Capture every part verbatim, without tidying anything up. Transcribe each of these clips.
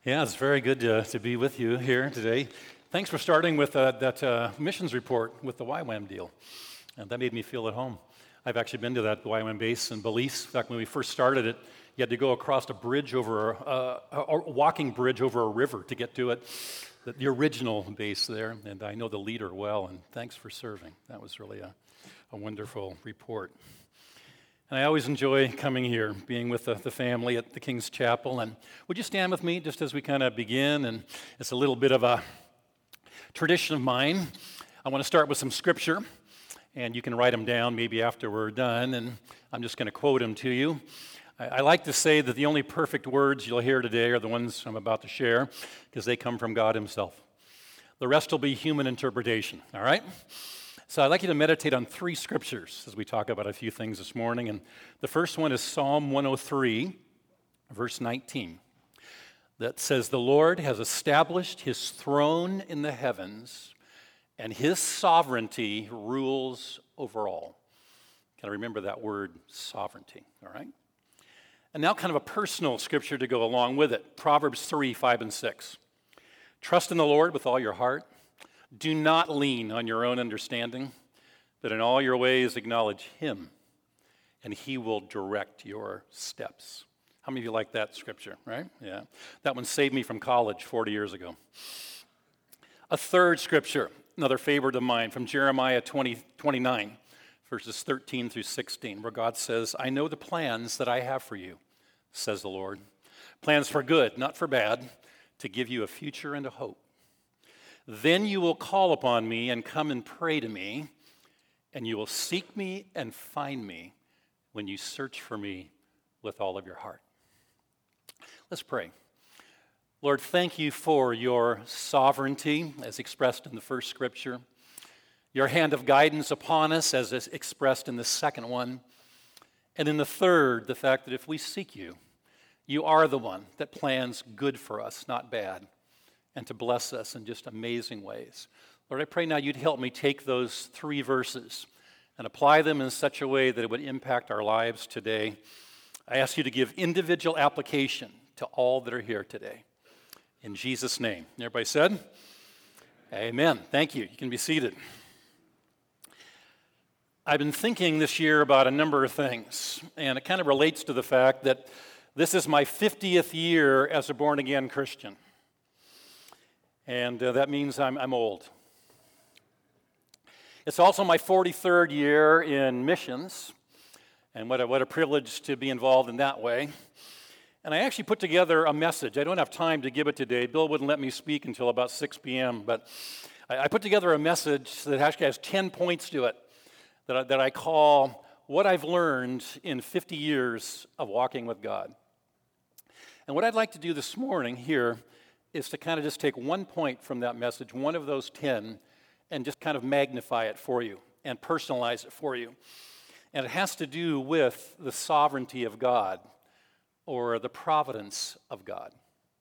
Yeah, it's very good to, to be with you here today. Thanks for starting with uh, that uh, missions report with the Y WAM deal. And that made me feel at home. I've actually been to that Y WAM base in Belize. In fact, when we first started it, you had to go across a bridge over, uh, a walking bridge over a river to get to it, the, the original base there. And I know the leader well, and thanks for serving. That was really a, a wonderful report. And I always enjoy coming here, being with the, the family at the King's Chapel. And would you stand with me just as we kind of begin? And it's a little bit of a tradition of mine. I want to start with some scripture, and you can write them down maybe after we're done. And I'm just going to quote them to you. I, I like to say that the only perfect words you'll hear today are the ones I'm about to share, because they come from God Himself. The rest will be human interpretation, all right? So I'd like you to meditate on three scriptures as we talk about a few things this morning. And the first one is Psalm one oh three, verse nineteen, that says, "The Lord has established His throne in the heavens, and His sovereignty rules over all." Can I remember that word, sovereignty, all right? And now kind of a personal scripture to go along with it. Proverbs three, five, and six. "Trust in the Lord with all your heart. Do not lean on your own understanding, but in all your ways acknowledge Him, and He will direct your steps." How many of you like that scripture, right? Yeah. That one saved me from college forty years ago. A third scripture, another favorite of mine, from Jeremiah twenty, twenty-nine, verses thirteen through sixteen, where God says, "I know the plans that I have for you, says the Lord. Plans for good, not for bad, to give you a future and a hope. Then you will call upon me and come and pray to me, and you will seek me and find me when you search for me with all of your heart." Let's pray. Lord, thank you for your sovereignty as expressed in the first scripture, your hand of guidance upon us as is expressed in the second one, and in the third, the fact that if we seek you, you are the one that plans good for us, not bad, and to bless us in just amazing ways. Lord, I pray now you'd help me take those three verses and apply them in such a way that it would impact our lives today. I ask you to give individual application to all that are here today. In Jesus' name. Everybody said? Amen. Thank you. You can be seated. I've been thinking this year about a number of things, and it kind of relates to the fact that this is my fiftieth year as a born-again Christian. And uh, that means I'm, I'm old. It's also my forty-third year in missions, and what a, what a privilege to be involved in that way. And I actually put together a message. I don't have time to give it today. Bill wouldn't let me speak until about six p.m., but I, I put together a message that actually has ten points to it that I, that I call What I've Learned in fifty years of Walking with God. And what I'd like to do this morning here is to kind of just take one point from that message, one of those ten, and just kind of magnify it for you and personalize it for you. And it has to do with the sovereignty of God or the providence of God.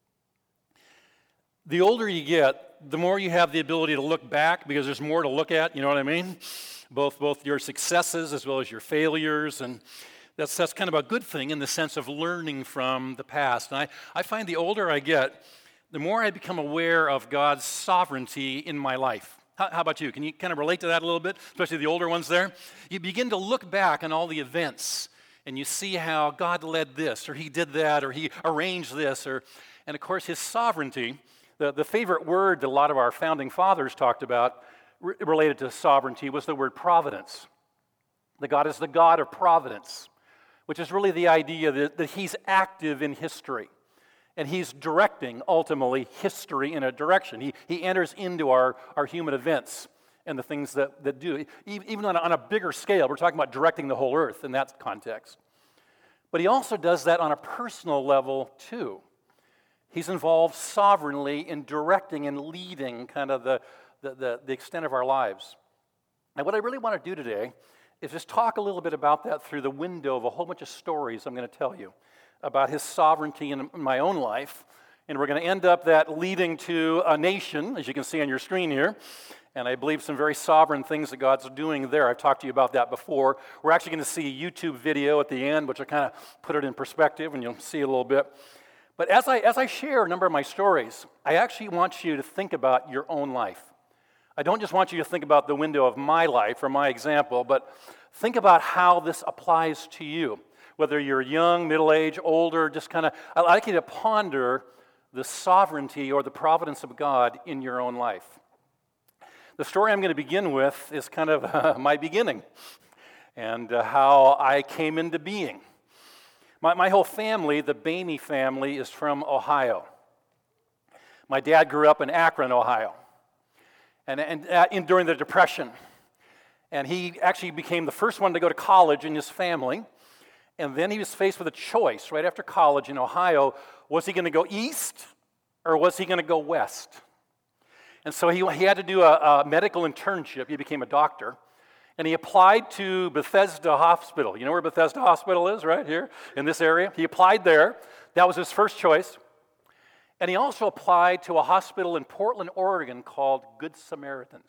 The older you get, the more you have the ability to look back because there's more to look at, you know what I mean? Both, both your successes as well as your failures, and that's, that's kind of a good thing in the sense of learning from the past. And I, I find the older I get, the more I become aware of God's sovereignty in my life. How, how about you? Can you kind of relate to that a little bit, especially the older ones there? You begin to look back on all the events, and you see how God led this, or He did that, or He arranged this, or, and of course His sovereignty, the, the favorite word that a lot of our founding fathers talked about re- related to sovereignty was the word providence. That God is the God of providence, which is really the idea that, that He's active in history. And He's directing, ultimately, history in a direction. He, he enters into our, our human events and the things that, that do. Even on a, on a bigger scale, we're talking about directing the whole earth in that context. But He also does that on a personal level, too. He's involved sovereignly in directing and leading kind of the, the, the, the extent of our lives. And what I really want to do today is just talk a little bit about that through the window of a whole bunch of stories I'm going to tell you about His sovereignty in my own life. And we're going to end up that leading to a nation, as you can see on your screen here. And I believe some very sovereign things that God's doing there. I've talked to you about that before. We're actually going to see a YouTube video at the end, which will kind of put it in perspective, and you'll see a little bit. But as I, as I share a number of my stories, I actually want you to think about your own life. I don't just want you to think about the window of my life or my example, but think about how this applies to you. Whether you're young, middle-aged, older, just kind of, I'd like you to ponder the sovereignty or the providence of God in your own life. The story I'm going to begin with is kind of uh, my beginning and uh, how I came into being. My, my whole family, the Boehme family, is from Ohio. My dad grew up in Akron, Ohio, and, and uh, in, during the Depression. And he actually became the first one to go to college in his family. And then he was faced with a choice right after college in Ohio. Was he going to go east or was he going to go west? And so he, he had to do a, a medical internship. He became a doctor. And he applied to Bethesda Hospital. You know where Bethesda Hospital is, right here in this area? He applied there. That was his first choice. And he also applied to a hospital in Portland, Oregon called Good Samaritans.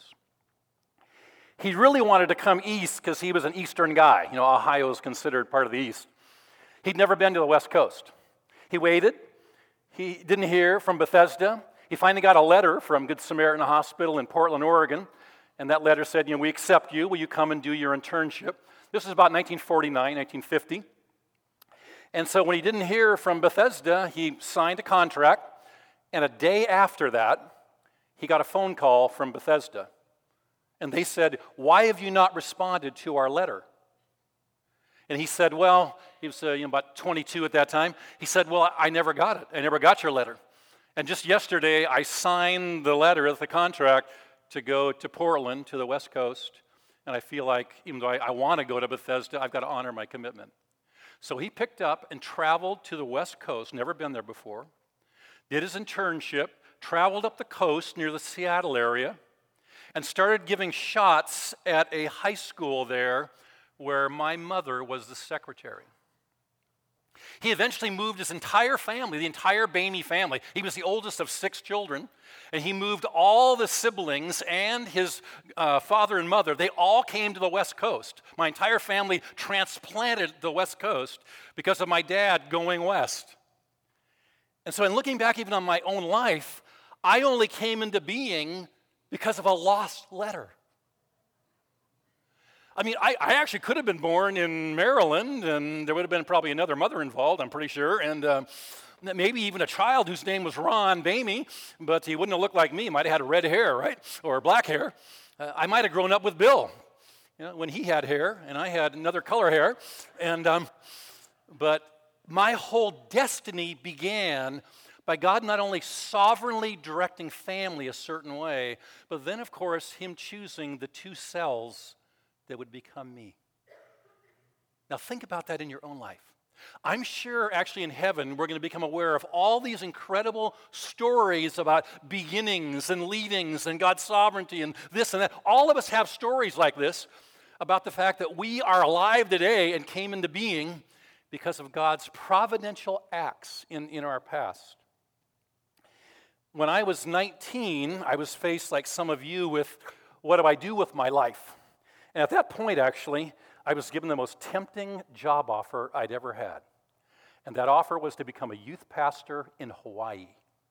He really wanted to come east because he was an eastern guy. You know, Ohio is considered part of the east. He'd never been to the west coast. He waited. He didn't hear from Bethesda. He finally got a letter from Good Samaritan Hospital in Portland, Oregon. And that letter said, you know, we accept you. Will you come and do your internship? This is about nineteen forty-nine, nineteen fifty. And so when he didn't hear from Bethesda, he signed a contract. And a day after that, he got a phone call from Bethesda. And they said, why have you not responded to our letter? And he said, well, he was uh, you know, about twenty-two at that time. He said, well, I never got it. I never got your letter. And just yesterday, I signed the letter of the contract to go to Portland, to the West Coast, and I feel like, even though I, I want to go to Bethesda, I've got to honor my commitment. So he picked up and traveled to the West Coast, never been there before, did his internship, traveled up the coast near the Seattle area, and started giving shots at a high school there where my mother was the secretary. He eventually moved his entire family, the entire Boehme family. He was the oldest of six children, and he moved all the siblings and his uh, father and mother. They all came to the West Coast. My entire family transplanted to the West Coast because of my dad going west. And so in looking back even on my own life, I only came into being because of a lost letter. I mean, I, I actually could have been born in Maryland, and there would have been probably another mother involved, I'm pretty sure, and uh, maybe even a child whose name was Ron Boehme, but he wouldn't have looked like me. He might have had red hair, right, or black hair. Uh, I might have grown up with Bill, you know, when he had hair, and I had another color hair, and um, but my whole destiny began by God not only sovereignly directing family a certain way, but then, of course, him choosing the two cells that would become me. Now think about that in your own life. I'm sure actually in heaven we're going to become aware of all these incredible stories about beginnings and leadings and God's sovereignty and this and that. All of us have stories like this about the fact that we are alive today and came into being because of God's providential acts in, in our past. When I was nineteen, I was faced, like some of you, with what do I do with my life? And at that point, actually, I was given the most tempting job offer I'd ever had. And that offer was to become a youth pastor in Hawaii.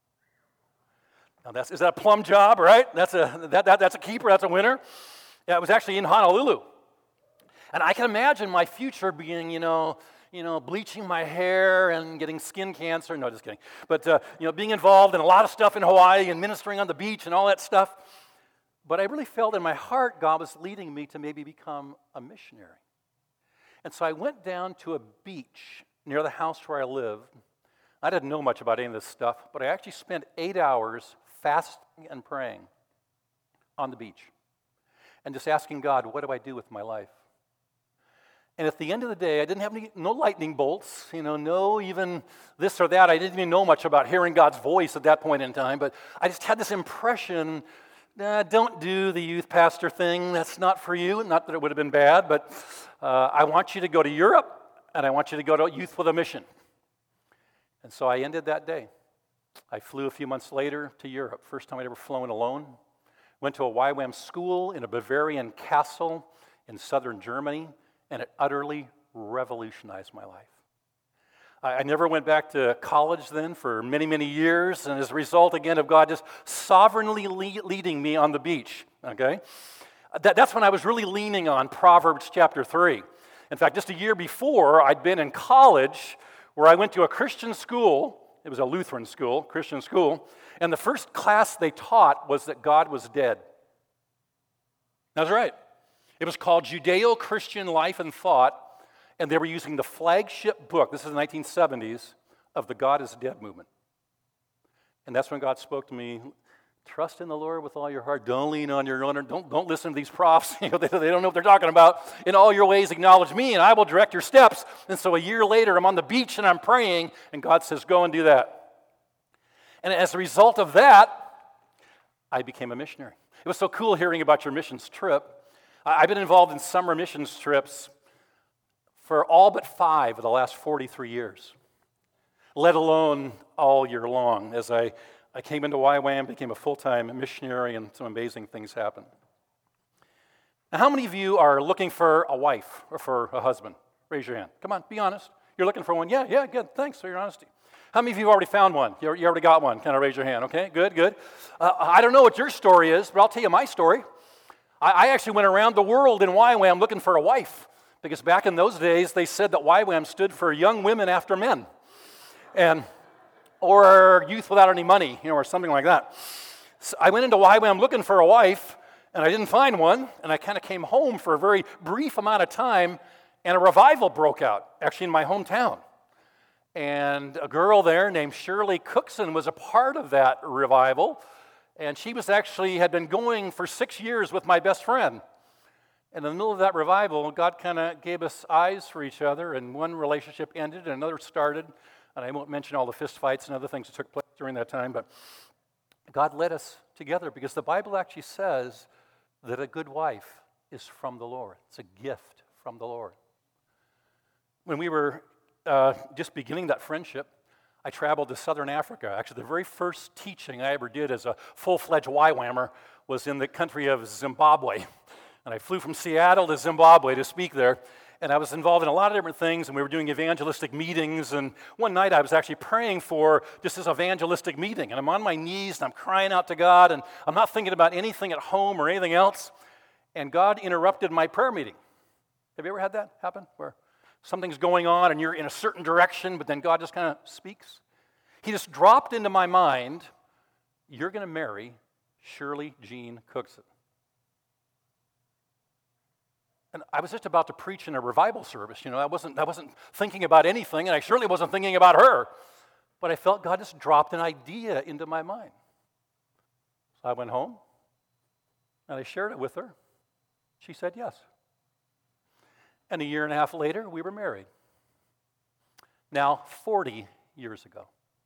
Now, that's, is that a plum job, right? That's a, that, that, that's a keeper, that's a winner. Yeah, it was actually in Honolulu. And I can imagine my future being, you know, you know, bleaching my hair and getting skin cancer. No, just kidding. But, uh, you know, being involved in a lot of stuff in Hawaii and ministering on the beach and all that stuff. But I really felt in my heart God was leading me to maybe become a missionary. And so I went down to a beach near the house where I lived. I didn't know much about any of this stuff, but I actually spent eight hours fasting and praying on the beach and just asking God, what do I do with my life? And at the end of the day, I didn't have any, no lightning bolts, you know, no even this or that. I didn't even know much about hearing God's voice at that point in time, but I just had this impression, nah, don't do the youth pastor thing. That's not for you. Not that it would have been bad, but uh, I want you to go to Europe, and I want you to go to Youth with a Mission. And so I ended that day. I flew a few months later to Europe. First time I'd ever flown alone. Went to a Y WAM school in a Bavarian castle in southern Germany, and it utterly revolutionized my life. I, I never went back to college then for many, many years, and as a result, again, of God just sovereignly le- leading me on the beach, okay? That, that's when I was really leaning on Proverbs chapter three. In fact, just a year before, I'd been in college where I went to a Christian school. It was a Lutheran school, Christian school, and the first class they taught was that God was dead. That's right. It was called Judeo-Christian Life and Thought, and they were using the flagship book, this is the nineteen seventies, of the God is Dead movement. And that's when God spoke to me, trust in the Lord with all your heart. Don't lean on your own. Don't, don't listen to these profs. You know, they, they don't know what they're talking about. In all your ways, acknowledge me, and I will direct your steps. And so a year later, I'm on the beach, and I'm praying, and God says, go and do that. And as a result of that, I became a missionary. It was so cool hearing about your missions trip. I've been involved in summer missions trips for all but five of the last forty-three years, let alone all year long. As I, I came into Y WAM, became a full-time missionary, and some amazing things happened. Now, how many of you are looking for a wife or for a husband? Raise your hand. Come on, be honest. You're looking for one? Yeah, yeah, good. Thanks for your honesty. How many of you have already found one? You you already got one? Kind of raise your hand. Okay, good, good. Uh, I don't know what your story is, but I'll tell you my story. I, I actually went around the world in Y WAM looking for a wife, because back in those days, they said that Y WAM stood for young women after men, and or youth without any money, you know, or something like that. So I went into Y WAM looking for a wife, and I didn't find one, and I kind of came home for a very brief amount of time, and a revival broke out, actually in my hometown. And a girl there named Shirley Cookson was a part of that revival, and she was actually had been going for six years with my best friend. In the middle of that revival, God kind of gave us eyes for each other, and one relationship ended and another started. And I won't mention all the fist fights and other things that took place during that time, but God led us together because the Bible actually says that a good wife is from the Lord. It's a gift from the Lord. When we were uh, just beginning that friendship, I traveled to southern Africa. Actually, the very first teaching I ever did as a full-fledged Y WAMer was in the country of Zimbabwe. And I flew from Seattle to Zimbabwe to speak there. And I was involved in a lot of different things, and we were doing evangelistic meetings. And one night I was actually praying for just this evangelistic meeting. And I'm on my knees, and I'm crying out to God, and I'm not thinking about anything at home or anything else. And God interrupted my prayer meeting. Have you ever had that happen? Where something's going on, and you're in a certain direction, but then God just kind of speaks? He just dropped into my mind, you're going to marry Shirley Jean Cookson. And I was just about to preach in a revival service. You know, I wasn't, I wasn't thinking about anything, and I certainly wasn't thinking about her. But I felt God just dropped an idea into my mind. So I went home, and I shared it with her. She said yes. And a year and a half later, we were married. Now, forty years ago.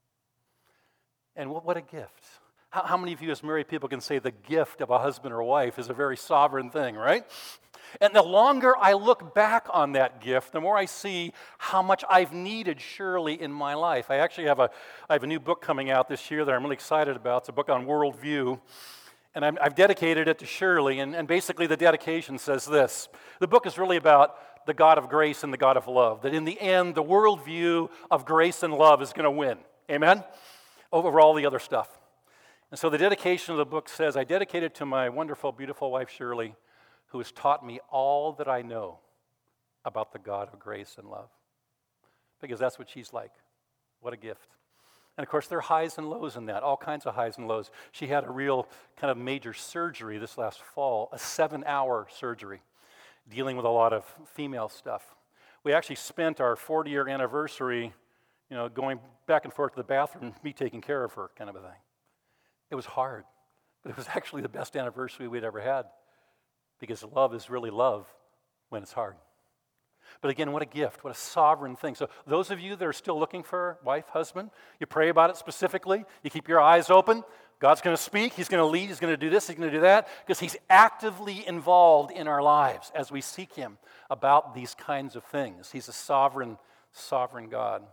And what, what a gift. How, how many of you as married people can say the gift of a husband or wife is a very sovereign thing, right? And the longer I look back on that gift, the more I see how much I've needed Shirley in my life. I actually have a, I have a new book coming out this year that I'm really excited about. It's a book on worldview. And I'm, I've dedicated it to Shirley. And, and basically the dedication says this. The book is really about the God of grace and the God of love. That in the end, the worldview of grace and love is going to win. Amen? Over all the other stuff. And so the dedication of the book says, I dedicate it to my wonderful, beautiful wife, Shirley, who has taught me all that I know about the God of grace and love. Because that's what she's like. What a gift. And of course, there are highs and lows in that, all kinds of highs and lows. She had a real kind of major surgery this last fall, a seven-hour surgery, dealing with a lot of female stuff. We actually spent our forty-year anniversary, you know, going back and forth to the bathroom, me taking care of her, kind of a thing. It was hard, but it was actually the best anniversary we'd ever had. Because love is really love when it's hard. But again, what a gift, what a sovereign thing. So those of you that are still looking for a wife, husband, you pray about it specifically. You keep your eyes open. God's going to speak. He's going to lead. He's going to do this. He's going to do that. Because he's actively involved in our lives as we seek him about these kinds of things. He's a sovereign, sovereign God.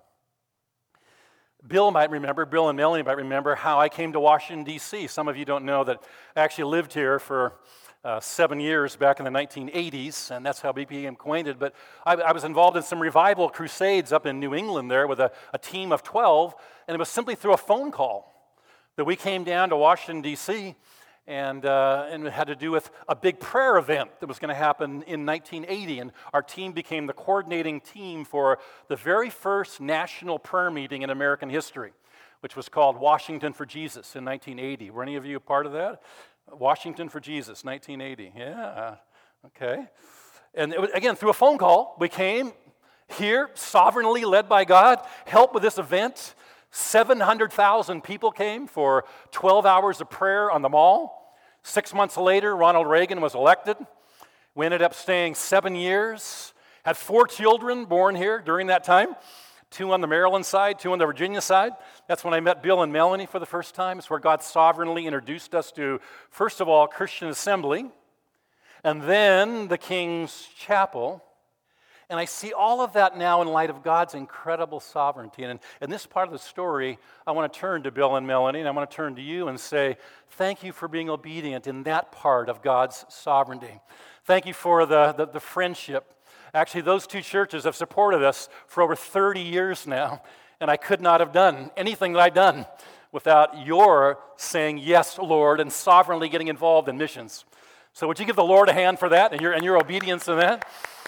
Bill might remember, Bill and Melanie might remember how I came to Washington, D C Some of you don't know that I actually lived here for uh, seven years back in the nineteen eighties, and that's how we became acquainted. But I, I was involved in some revival crusades up in New England there with a, a team of twelve, and it was simply through a phone call that we came down to Washington, D C, and, uh, and it had to do with a big prayer event that was going to happen in nineteen eighty, and our team became the coordinating team for the very first national prayer meeting in American history, which was called Washington for Jesus in nineteen eighty. Were any of you a part of that? Washington for Jesus, nineteen eighty. Yeah, okay. And it was, again, through a phone call, we came here, sovereignly led by God, helped with this event. seven hundred thousand people came for twelve hours of prayer on the Mall. Six months later, Ronald Reagan was elected. We ended up staying seven years, had four children born here during that time. Two on the Maryland side, two on the Virginia side. That's when I met Bill and Melanie for the first time. It's where God sovereignly introduced us to, first of all, Christian Assembly, and then the King's Chapel. And I see all of that now in light of God's incredible sovereignty. And in, in this part of the story, I want to turn to Bill and Melanie, and I want to turn to you and say, thank you for being obedient in that part of God's sovereignty. Thank you for the, the, the friendship. Actually, those two churches have supported us for over thirty years now, and I could not have done anything that I've done without your saying, yes, Lord, and sovereignly getting involved in missions. So would you give the Lord a hand for that and your, and your obedience in that?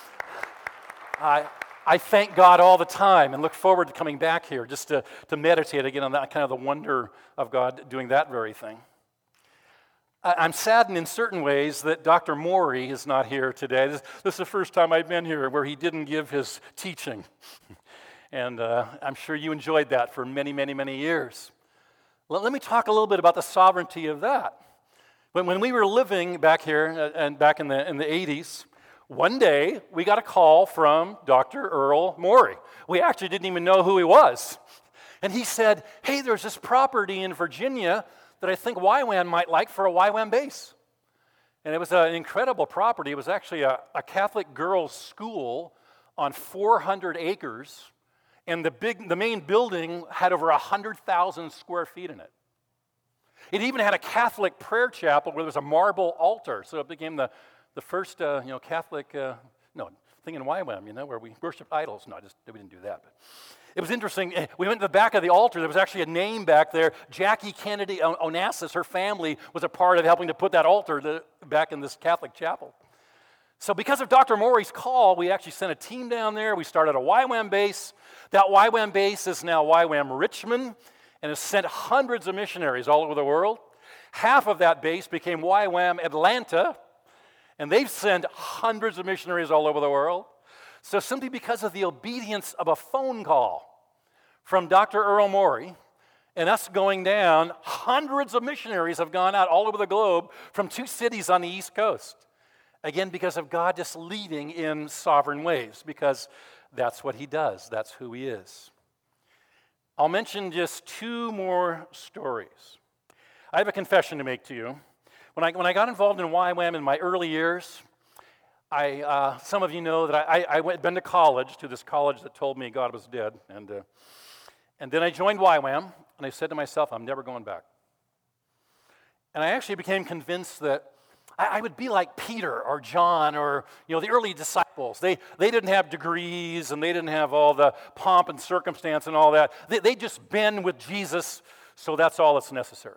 I, I thank God all the time and look forward to coming back here just to, to meditate again on that kind of the wonder of God doing that very thing. I'm saddened in certain ways that Doctor Morey is not here today. This, this is the first time I've been here where he didn't give his teaching. And uh, I'm sure you enjoyed that for many, many, many years. Let, let me talk a little bit about the sovereignty of that. When, when we were living back here uh, and back in the, in the eighties, one day we got a call from Doctor Earl Morey. We actually didn't even know who he was. And he said, hey, there's this property in Virginia that I think Y WAM might like for a Y WAM base. And it was an incredible property. It was actually a, a Catholic girls' school on four hundred acres, and the big, the main building had over one hundred thousand square feet in it. It even had a Catholic prayer chapel where there was a marble altar, so it became the, the first uh, you know, Catholic, uh, no, thing in Y WAM, you know, where we worship idols. No, just, we didn't do that, but it was interesting. We went to the back of the altar. There was actually a name back there. Jackie Kennedy Onassis, her family, was a part of helping to put that altar to, back in this Catholic chapel. So because of Doctor Morey's call, we actually sent a team down there. We started a Y WAM base. That Y WAM base is now Y WAM Richmond and has sent hundreds of missionaries all over the world. Half of that base became Y WAM Atlanta, and they've sent hundreds of missionaries all over the world. So simply because of the obedience of a phone call from Doctor Earl Morey and us going down, hundreds of missionaries have gone out all over the globe from two cities on the East Coast. Again, because of God just leading in sovereign ways, because that's what he does. That's who he is. I'll mention just two more stories. I have a confession to make to you. When I, when I got involved in Y WAM in my early years, I, uh, some of you know that I, I went, been to college, to this college that told me God was dead. And, uh, and then I joined Y WAM, and I said to myself, I'm never going back. And I actually became convinced that I, I would be like Peter or John or you know the early disciples. They, they didn't have degrees, and they didn't have all the pomp and circumstance and all that. They, they just been with Jesus, so that's all that's necessary.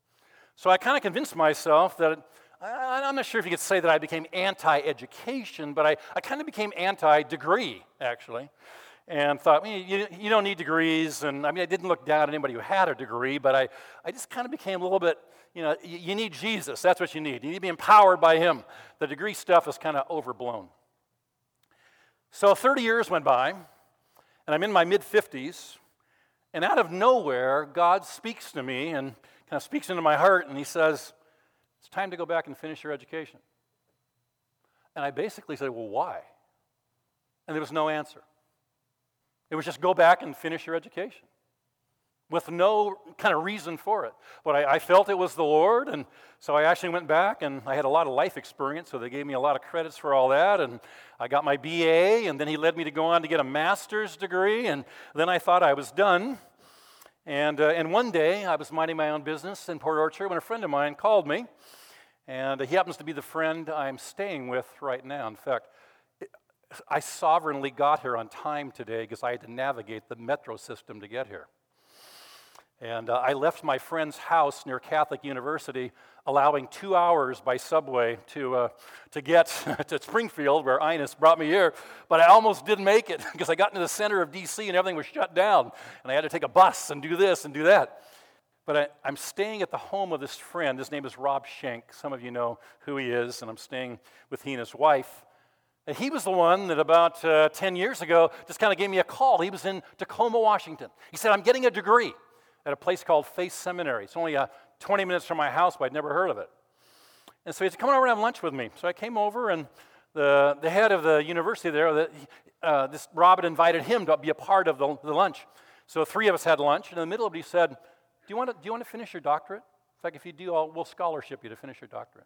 So I kind of convinced myself that I'm not sure if you could say that I became anti-education, but I, I kind of became anti-degree, actually, and thought, well, you, you don't need degrees, and I mean, I didn't look down at anybody who had a degree, but I, I just kind of became a little bit, you know, you, you need Jesus, that's what you need. You need to be empowered by him. The degree stuff is kind of overblown. So thirty years went by, and I'm in my mid-fifties, and out of nowhere, God speaks to me and kind of speaks into my heart, and he says, it's time to go back and finish your education. And I basically said, well, why? And there was no answer. It was just go back and finish your education with no kind of reason for it. But I, I felt it was the Lord, and so I actually went back, and I had a lot of life experience, so they gave me a lot of credits for all that, and I got my B A, and then he led me to go on to get a master's degree, and then I thought I was done. And, uh, and one day, I was minding my own business in Port Orchard when a friend of mine called me, And he happens to be the friend I'm staying with right now. In fact, I sovereignly got here on time today because I had to navigate the metro system to get here. And uh, I left my friend's house near Catholic University, allowing two hours by subway to uh, to get to Springfield, where Ines brought me here. But I almost didn't make it because I got into the center of D C and everything was shut down. And I had to take a bus and do this and do that. But I, I'm staying at the home of this friend. His name is Rob Schenk. Some of you know who he is. And I'm staying with he and his wife. And he was the one that about uh, ten years ago just kind of gave me a call. He was in Tacoma, Washington. He said, I'm getting a degree at a place called Faith Seminary. It's only uh, twenty minutes from my house, but I'd never heard of it. And so he said, come over and have lunch with me. So I came over, and the, the head of the university there, the, uh, this Rob had invited him to be a part of the, the lunch. So three of us had lunch, and in the middle of it he said, do you want to, do you want to finish your doctorate? In fact, if you do, I'll, we'll scholarship you to finish your doctorate.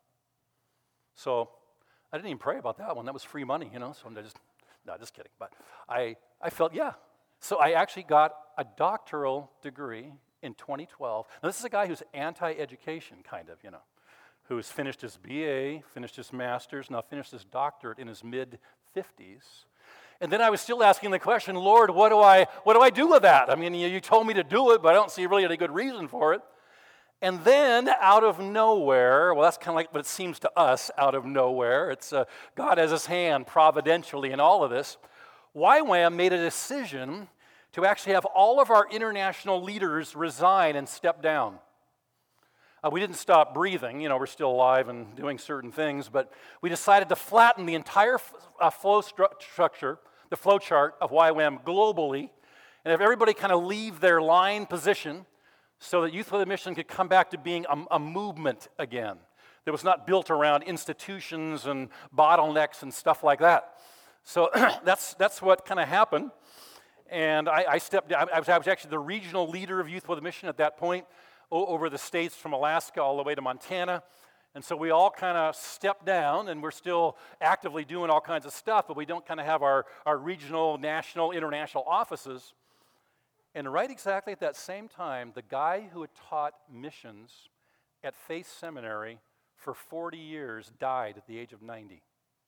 So I didn't even pray about that one. That was free money, you know, so I just, no, just kidding. But I, I felt, yeah. So I actually got a doctoral degree in twenty twelve. Now, this is a guy who's anti-education, kind of, you know, who's finished his B A, finished his master's, now finished his doctorate in his mid-fifties. And then I was still asking the question, Lord, what do I what do I do with that? I mean, you, you told me to do it, but I don't see really any good reason for it. And then, out of nowhere, well, that's kind of like what it seems to us, out of nowhere. It's uh, God has his hand providentially in all of this. Y WAM made a decision to actually have all of our international leaders resign and step down. Uh, we didn't stop breathing. You know, we're still alive and doing certain things, but we decided to flatten the entire f- uh, flow stru- structure, the flow chart of Y WAM globally, and have everybody kind of leave their line position so that Youth with a Mission could come back to being a, a movement again that was not built around institutions and bottlenecks and stuff like that. So that's that's what kind of happened. And I, I stepped down. I was, I was actually the regional leader of Youth with a Mission at that point, o- over the states from Alaska all the way to Montana. And so we all kind of stepped down, and we're still actively doing all kinds of stuff, but we don't kind of have our, our regional, national, international offices. And right exactly at that same time, the guy who had taught missions at Faith Seminary for forty years died at the age of ninety.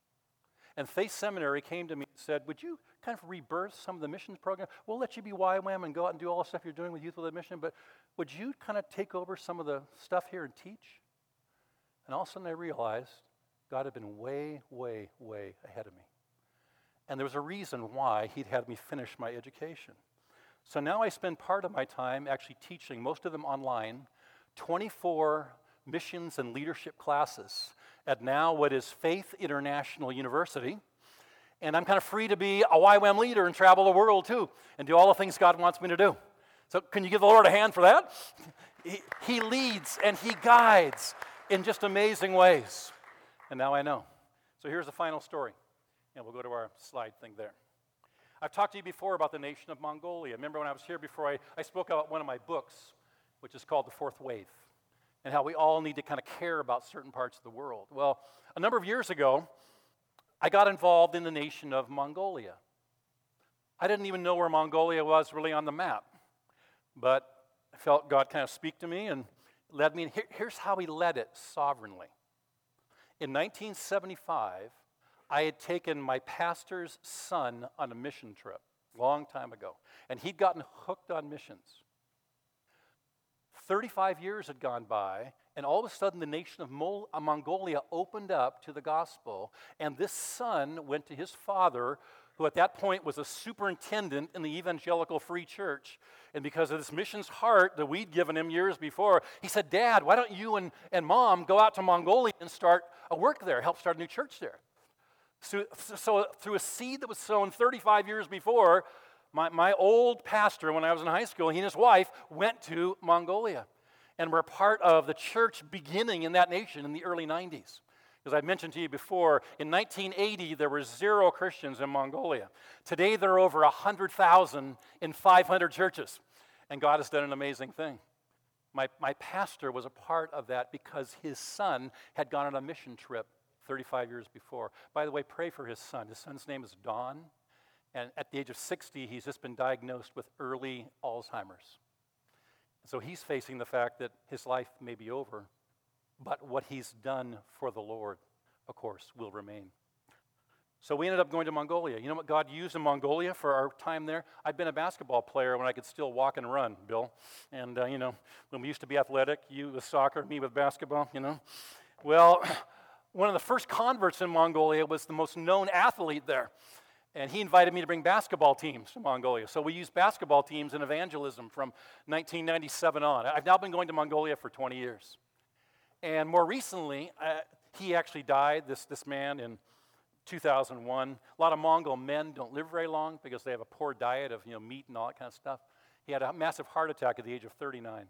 And Faith Seminary came to me and said, would you kind of rebirth some of the missions program? We'll let you be Y WAM and go out and do all the stuff you're doing with Youth with a Mission, but would you kind of take over some of the stuff here and teach? And all of a sudden I realized God had been way, way, way ahead of me. And there was a reason why he'd had me finish my education. So now I spend part of my time actually teaching, most of them online, twenty-four missions and leadership classes at now what is Faith International University. And I'm kind of free to be a Y WAM leader and travel the world too and do all the things God wants me to do. So can you give the Lord a hand for that? He, he leads and he guides in just amazing ways. And now I know. So here's the final story. And we'll go to our slide thing there. I've talked to you before about the nation of Mongolia. Remember when I was here before, I, I spoke about one of my books, which is called The Fourth Wave, and how we all need to kind of care about certain parts of the world. Well, a number of years ago, I got involved in the nation of Mongolia. I didn't even know where Mongolia was really on the map, but I felt God kind of speak to me and led me. And here, here's how he led it sovereignly. In nineteen seventy-five, I had taken my pastor's son on a mission trip a long time ago, and he'd gotten hooked on missions. thirty-five years had gone by, and all of a sudden the nation of Mol- uh, Mongolia opened up to the gospel, and this son went to his father, who at that point was a superintendent in the Evangelical Free Church. And because of this missions heart that we'd given him years before, he said, Dad, why don't you and, and Mom go out to Mongolia and start a work there, help start a new church there? So, so through a seed that was sown thirty-five years before, my, my old pastor, when I was in high school, he and his wife went to Mongolia and were part of the church beginning in that nation in the early nineties. As I mentioned to you before, in nineteen eighty, there were zero Christians in Mongolia. Today, there are over one hundred thousand in five hundred churches, and God has done an amazing thing. My, my pastor was a part of that because his son had gone on a mission trip thirty-five years before. By the way, pray for his son. His son's name is Don, and at the age of sixty, he's just been diagnosed with early Alzheimer's. So he's facing the fact that his life may be over but what he's done for the Lord, of course, will remain. So we ended up going to Mongolia. You know what God used in Mongolia for our time there? I'd been a basketball player when I could still walk and run, Bill. And, uh, you know, when we used to be athletic, you with soccer, me with basketball, you know. Well, one of the first converts in Mongolia was the most known athlete there. And he invited me to bring basketball teams to Mongolia. So we used basketball teams in evangelism from nineteen ninety-seven on. I've now been going to Mongolia for twenty years. And more recently, uh, he actually died, this, this man, in two thousand one. A lot of Mongol men don't live very long because they have a poor diet of, you know, meat and all that kind of stuff. He had a massive heart attack at the age of thirty-nine.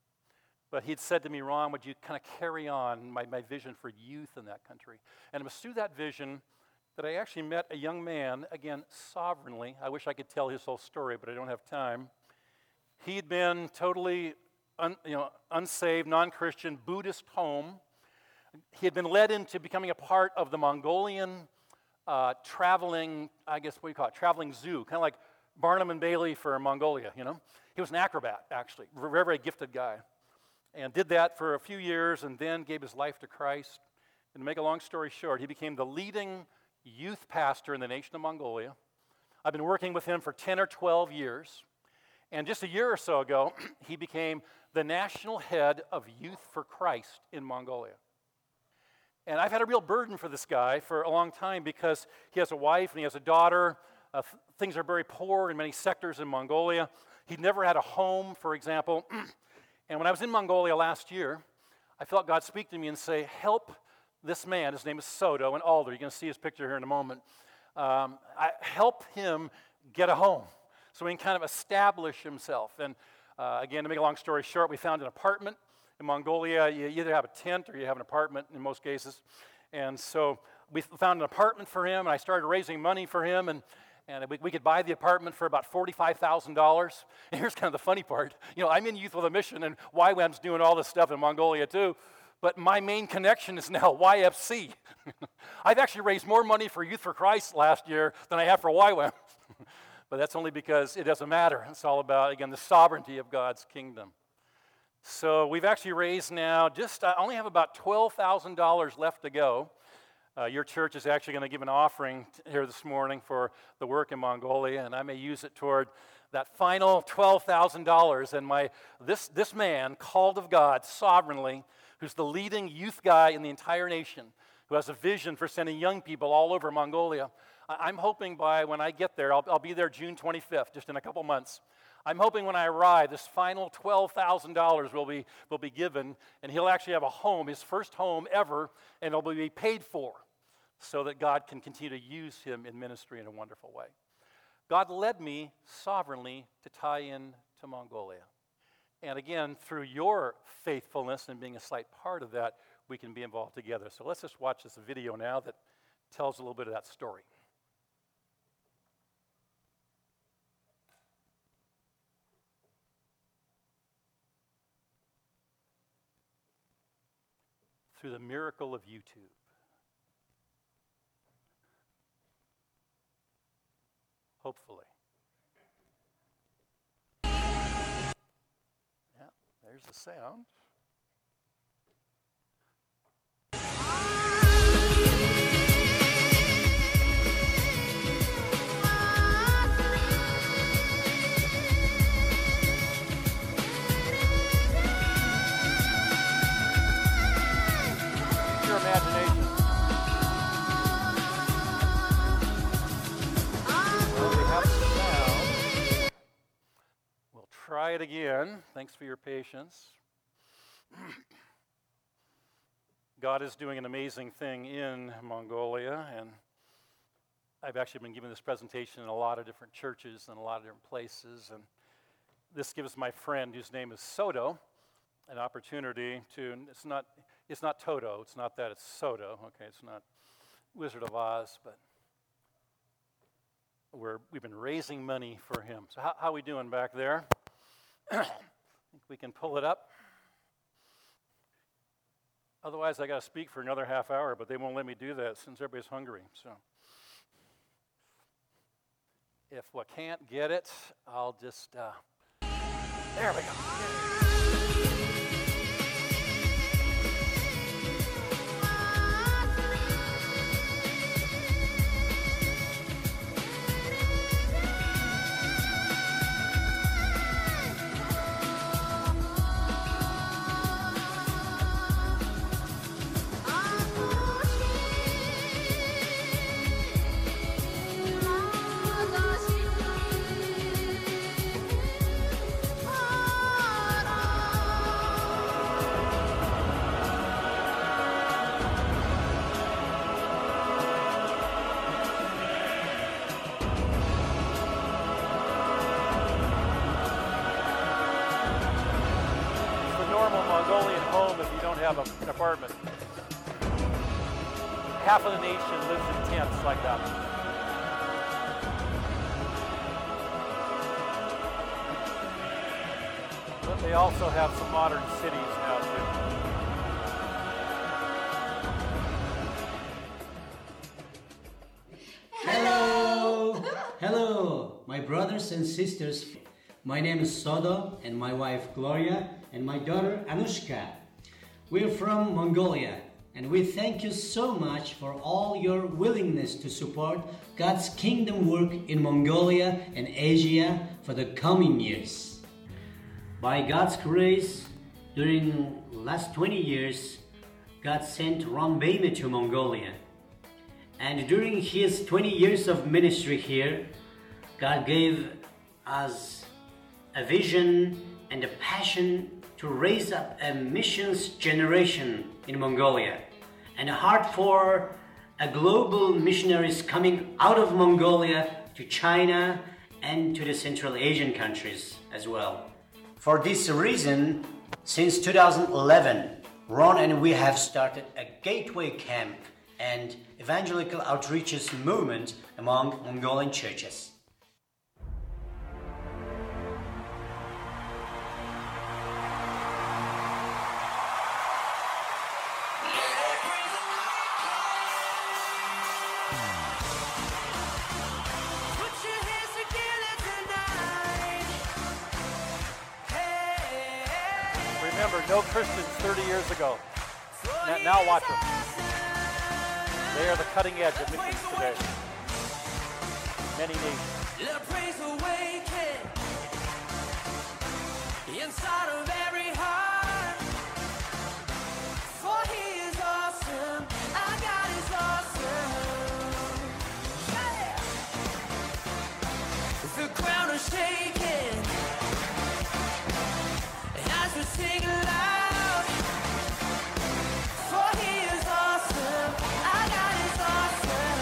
But he'd said to me, Ron, would you kind of carry on my, my vision for youth in that country? And it was through that vision that I actually met a young man, again, sovereignly. I wish I could tell his whole story, but I don't have time. He'd been totally un, you know, unsaved, non-Christian, Buddhist home. He had been led into becoming a part of the Mongolian uh, traveling, I guess, what do you call it, traveling zoo, kind of like Barnum and Bailey for Mongolia, you know. He was an acrobat, actually, very, very gifted guy. And did that for a few years and then gave his life to Christ. And to make a long story short, he became the leading youth pastor in the nation of Mongolia. I've been working with him for ten or twelve years. And just a year or so ago, he became the national head of Youth for Christ in Mongolia. And I've had a real burden for this guy for a long time because he has a wife and he has a daughter. Uh, th- things are very poor in many sectors in Mongolia. He'd never had a home, for example. And when I was in Mongolia last year, I felt God speak to me and say, help this man, his name is Soto, in Alder. You're going to see his picture here in a moment. Um, I, help him get a home so he can kind of establish himself. And uh, again, to make a long story short, we found an apartment. In Mongolia, you either have a tent or you have an apartment in most cases. And so we found an apartment for him, and I started raising money for him, and, and we, we could buy the apartment for about forty-five thousand dollars. And here's kind of the funny part. You know, I'm in Youth with a Mission, and Y WAM's doing all this stuff in Mongolia too. But my main connection is now Y F C. I've actually raised more money for Youth for Christ last year than I have for Y WAM. But that's only because it doesn't matter. It's all about, again, the sovereignty of God's kingdom. So we've actually raised now just, I only have about twelve thousand dollars left to go. Uh, your church is actually going to give an offering t- here this morning for the work in Mongolia, and I may use it toward that final twelve thousand dollars. And my this this man, called of God sovereignly, who's the leading youth guy in the entire nation, who has a vision for sending young people all over Mongolia. I- I'm hoping by when I get there, I'll, I'll be there June twenty-fifth, just in a couple months. I'm hoping when I arrive, this final twelve thousand dollars will be, will be given, and he'll actually have a home, his first home ever, and it'll be paid for so that God can continue to use him in ministry in a wonderful way. God led me sovereignly to tie in to Mongolia. And again, through your faithfulness and being a slight part of that, we can be involved together. So let's just watch this video now that tells a little bit of that story. Through the miracle of YouTube. Hopefully. Yeah, there's the sound. Your imagination. Well, we have the sound. We'll try it again. Thanks for your patience. God is doing an amazing thing in Mongolia, and I've actually been giving this presentation in a lot of different churches and a lot of different places, and this gives my friend, whose name is Soto, an opportunity to, it's not, it's not Toto, it's not that, it's Soto, okay, it's not Wizard of Oz, but we're, we've been raising money for him. So how, how are we doing back there? I think we can pull it up. Otherwise, I got to speak for another half hour, but they won't let me do that since everybody's hungry. So, if I can't get it, I'll just, uh, there we go. an apartment. Half of the nation lives in tents like that. But they also have some modern cities now too. Hello! Hello, my brothers and sisters. My name is Sodo, and my wife Gloria, and my daughter Anushka. We're from Mongolia, and we thank you so much for all your willingness to support God's kingdom work in Mongolia and Asia for the coming years. By God's grace, during the last twenty years, God sent Ron Baime to Mongolia. And during his twenty years of ministry here, God gave us a vision and a passion to raise up a missions generation in Mongolia, and a heart for a global missionaries coming out of Mongolia to China and to the Central Asian countries as well. For this reason, since two thousand eleven, Ron and we have started a gateway camp and evangelical outreaches movement among Mongolian churches. Remember, no Christians thirty years ago. Now watch them. They are the cutting edge of missions today. Many nations. Let praise awaken inside of every heart. For He is awesome. Our God is awesome. Yeah. The ground is shaking as we sing aloud. For He is awesome. Our God is awesome.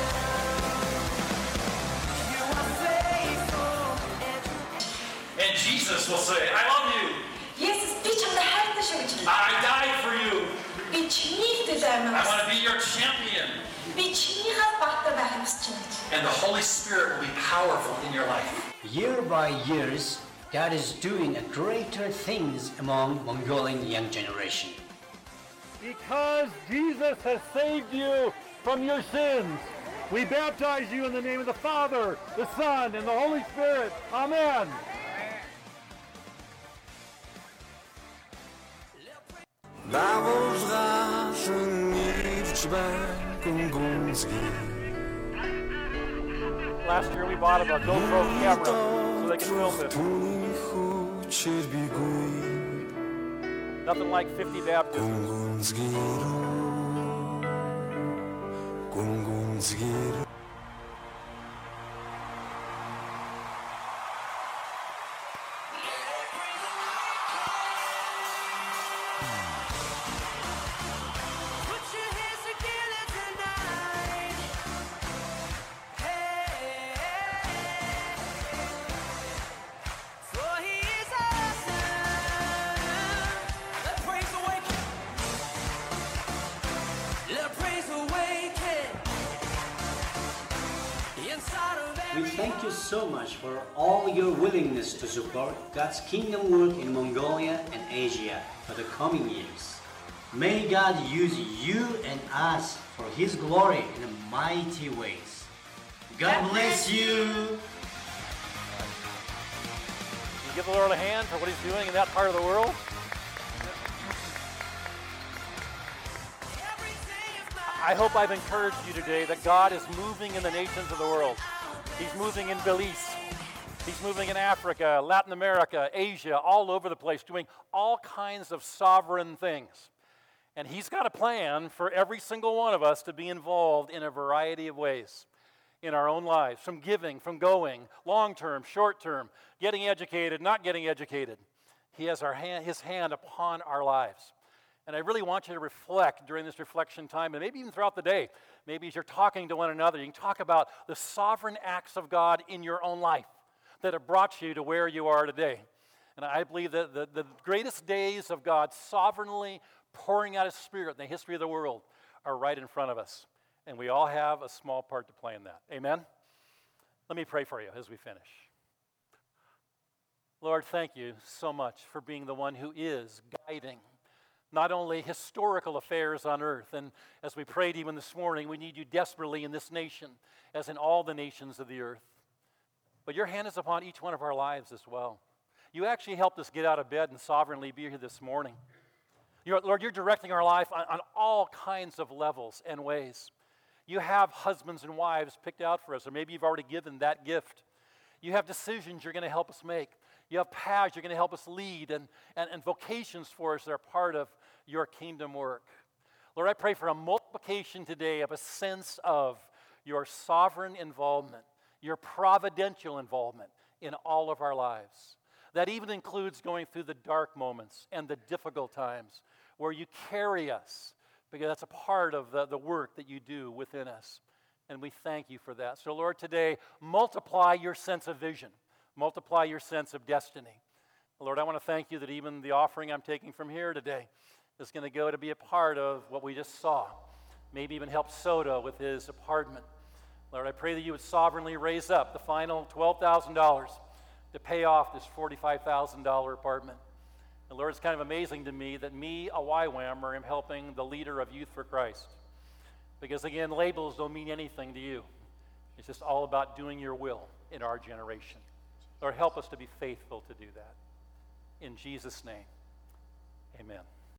You are faithful and And Jesus will say, I love you. 예수 빛을 하늘으시고 I died for you. 빛이 I 되자면 want to be your champion. 빛이 바다 바람스쳐. And the Holy Spirit will be powerful in your life. Year by years, God is doing a greater things among Mongolian young generation. Because Jesus has saved you from your sins, we baptize you in the name of the Father, the Son, and the Holy Spirit. Amen. Last year we bought a GoPro camera so they can film this. Nothing like fifty baptisms. put your hands together tonight. Hey, for He is awesome. Let praise awaken. Let praise awaken inside of We every thank you so much for all your willingness to support God's kingdom work in Mongolia and Asia for the coming years. May God use you and us for His glory in mighty ways. God bless you. You give the Lord a hand for what He's doing in that part of the world. every day of my I hope I've encouraged you today that God is moving in the nations of the world. He's moving in Belize. He's moving in Africa, Latin America, Asia, all over the place, doing all kinds of sovereign things. And He's got a plan for every single one of us to be involved in a variety of ways in our own lives, from giving, from going, long-term, short-term, getting educated, not getting educated. He has our hand, His hand upon our lives. And I really want you to reflect during this reflection time, and maybe even throughout the day, maybe as you're talking to one another, you can talk about the sovereign acts of God in your own life that have brought you to where you are today. And I believe that the, the greatest days of God sovereignly pouring out His Spirit in the history of the world are right in front of us. And we all have a small part to play in that. Amen? Let me pray for you as we finish. Lord, thank you so much for being the one who is guiding not only historical affairs on earth, and as we prayed even this morning, we need you desperately in this nation, as in all the nations of the earth. But your hand is upon each one of our lives as well. You actually helped us get out of bed and sovereignly be here this morning. You're, Lord, you're directing our life on, on all kinds of levels and ways. You have husbands and wives picked out for us, or maybe you've already given that gift. You have decisions you're going to help us make. You have paths you're going to help us lead, and, and, and vocations for us that are part of your kingdom work. Lord, I pray for a multiplication today of a sense of your sovereign involvement, your providential involvement in all of our lives. That even includes going through the dark moments and the difficult times where you carry us, because that's a part of the, the work that you do within us. And we thank you for that. So, Lord, today, multiply your sense of vision. Multiply your sense of destiny. Lord, I want to thank you that even the offering I'm taking from here today is going to go to be a part of what we just saw. Maybe even help Soto with his apartment. Lord, I pray that you would sovereignly raise up the final twelve thousand dollars to pay off this forty-five thousand dollars apartment. And Lord, it's kind of amazing to me that me, a Y WAMer, am helping the leader of Youth for Christ. Because again, labels don't mean anything to you. It's just all about doing your will in our generation. Lord, help us to be faithful to do that. In Jesus' name, amen.